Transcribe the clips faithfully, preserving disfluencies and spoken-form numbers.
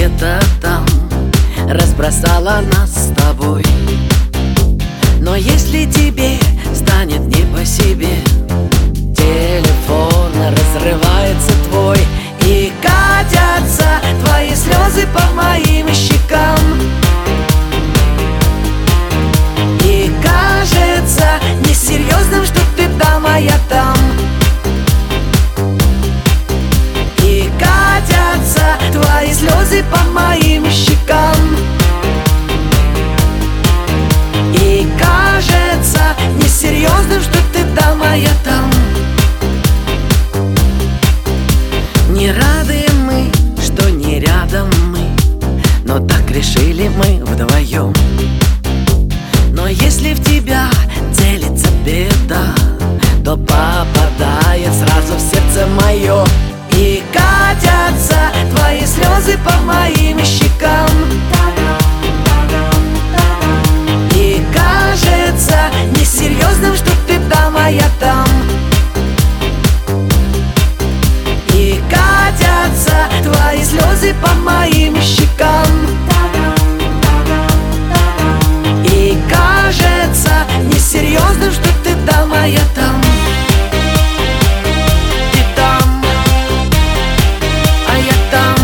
где-то там разбросала нас с тобой. Но если тебе станет не по себе, телефон разрывается твой, и катятся твои слезы по моим щекам. И кажется несерьезным, что ты там, а я там. И катятся твои слезы по моим щекам. И кажется несерьезным, что ты там, а я там. Не рады мы, что не рядом мы, но так решили мы вдвоем. Но если в тебя целится беда, то попадает сразу в сердце мое. И катятся твои слезы по моим щекам. И кажется несерьезным, что ты там, а я там. И катятся твои слезы по моим щекам. И кажется несерьезным, что ты там, а я там. Ты там, а я там.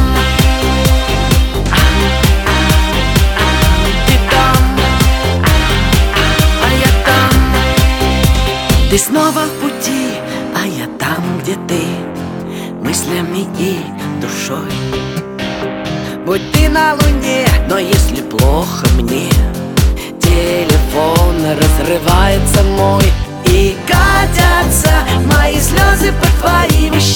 Ты там, а я там. Ты снова в пути, а я там, где ты, мыслями и душой. Будь ты на луне, но если плохо мне, телефон разрывается мой. И катятся мои слезы по твоим